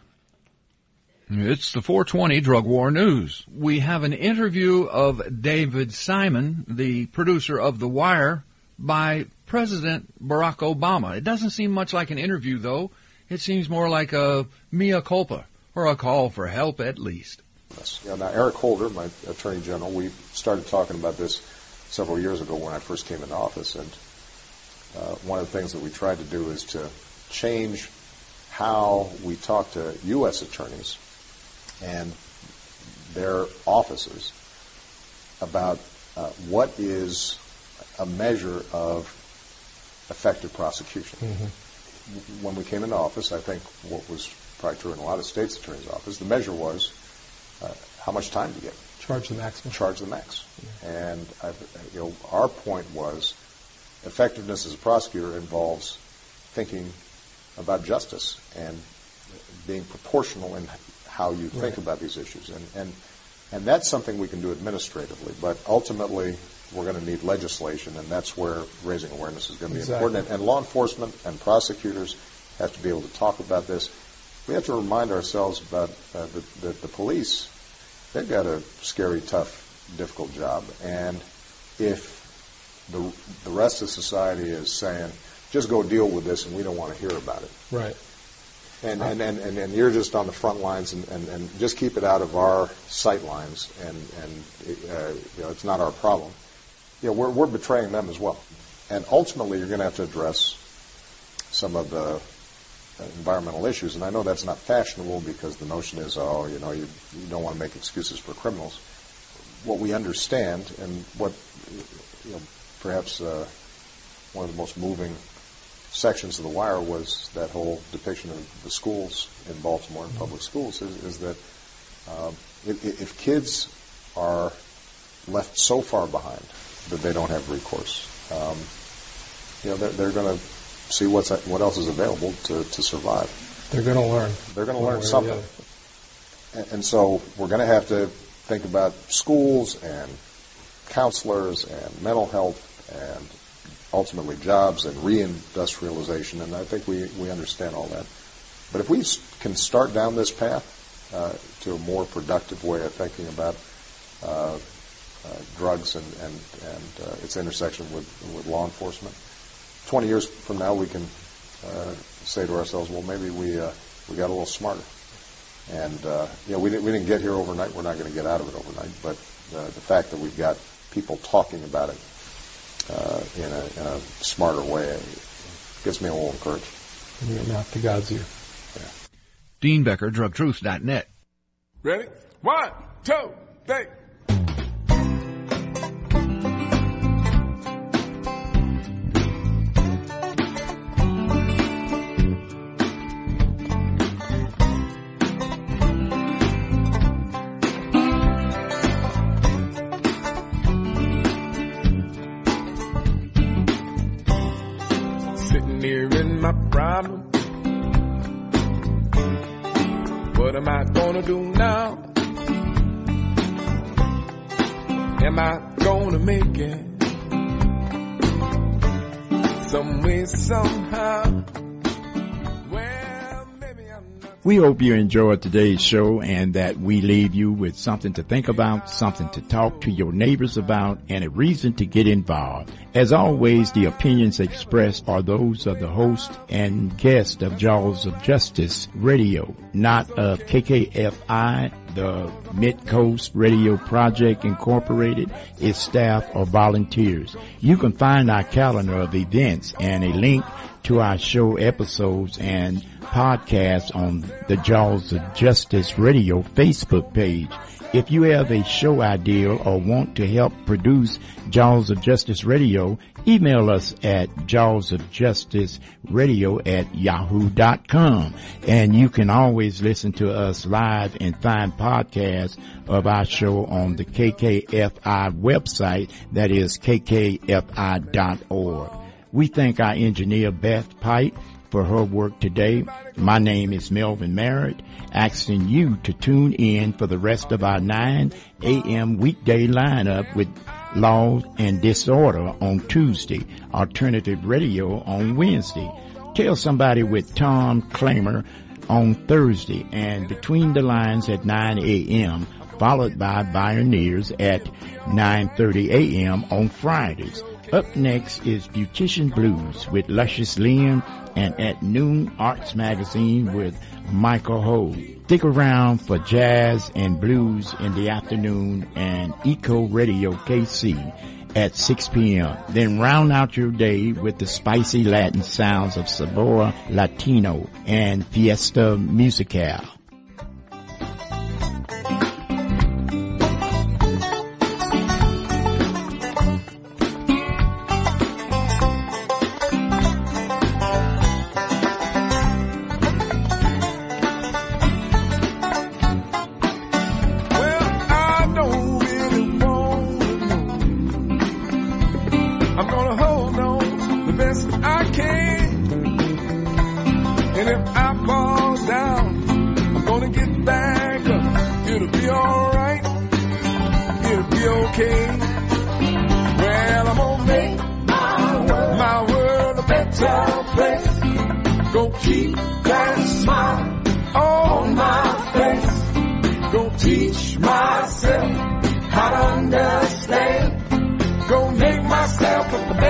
It's the four twenty Drug War News. We have an interview of David Simon, the producer of The Wire, by President Barack Obama. It doesn't seem much like an interview, though. It seems more like a mea culpa, or a call for help at least. Yeah, now, Eric Holder, my Attorney General, we started talking about this several years ago when I first came into office, and uh, one of the things that we tried to do is to change how we talk to U S attorneys and their offices about uh, what is a measure of effective prosecution. Mm-hmm. When we came into office, I think what was probably true in a lot of states' attorneys' office, the measure was Uh, how much time to get. Charge the maximum. Charge the max. Yeah. And I, you know, our point was effectiveness as a prosecutor involves thinking about justice and being proportional in how you think right. about these issues. And, and, and that's something we can do administratively, but ultimately we're going to need legislation, and that's where raising awareness is going to be exactly. important. And, and law enforcement and prosecutors have to be able to talk about this. We have to remind ourselves about uh, the, the, the police. They've got a scary, tough, difficult job. And if the the rest of society is saying, just go deal with this and we don't want to hear about it. Right. And and, and, and, and you're just on the front lines and, and, and just keep it out of our sight lines and, and uh, you know, it's not our problem. You know, we're, we're betraying them as well. And ultimately you're going to have to address some of the environmental issues, and I know that's not fashionable because the notion is, oh, you know, you, you don't want to make excuses for criminals. What we understand, and what, you know, perhaps uh, one of the most moving sections of The Wire was that whole depiction of the schools in Baltimore and public schools is, is that um, if, if kids are left so far behind that they don't have recourse, um, you know, they're, they're going to see what's what else is available to, to survive. They're going to learn. They're going to learn something. And, and so we're going to have to think about schools and counselors and mental health and ultimately jobs and reindustrialization. And I think we, we understand all that. But if we can start down this path uh, to a more productive way of thinking about uh, uh, drugs and, and, and uh, its intersection with, with law enforcement, twenty years from now we can uh, say to ourselves, well, maybe we uh, we got a little smarter. And, uh, you know, we didn't, we didn't get here overnight. We're not going to get out of it overnight. But uh, the fact that we've got people talking about it uh, in, a, in a smarter way gets me a little encouraged. Bring your mouth to God's ear. Yeah. Dean Becker, drug truth dot net. Ready? One, two, three. What am I gonna do now? Am I gonna make it? Some way, somehow. Well, maybe I'm not. We hope you enjoyed today's show and that we leave you with something to think about, something to talk to your neighbors about, and a reason to get involved. As always, the opinions expressed are those of the host and guest of Jaws of Justice Radio, not of K K F I, the Mid-Coast Radio Project Incorporated, its staff, or volunteers. You can find our calendar of events and a link to our show episodes and podcasts on the Jaws of Justice Radio Facebook page. If you have a show idea or want to help produce Jaws of Justice Radio, email us at jawsofjusticeradio at yahoo dot com. And you can always listen to us live and find podcasts of our show on the K K F I website, that is k k f i dot org. We thank our engineer Beth Pite for her work today. My name is Melvin Merritt, asking you to tune in for the rest of our nine a.m. weekday lineup with Law and Disorder on Tuesday, Alternative Radio on Wednesday. Tell Somebody with Tom Clamer on Thursday, and Between the Lines at nine a.m., followed by Pioneers at nine thirty a.m. on Fridays. Up next is Beautician Blues with Luscious Lynn, and at noon, Arts Magazine with Michael Ho. Stick around for jazz and blues in the afternoon and Eco Radio K C at six p.m. Then round out your day with the spicy Latin sounds of Sabor Latino and Fiesta Musical. Myself how to understand. Go make myself a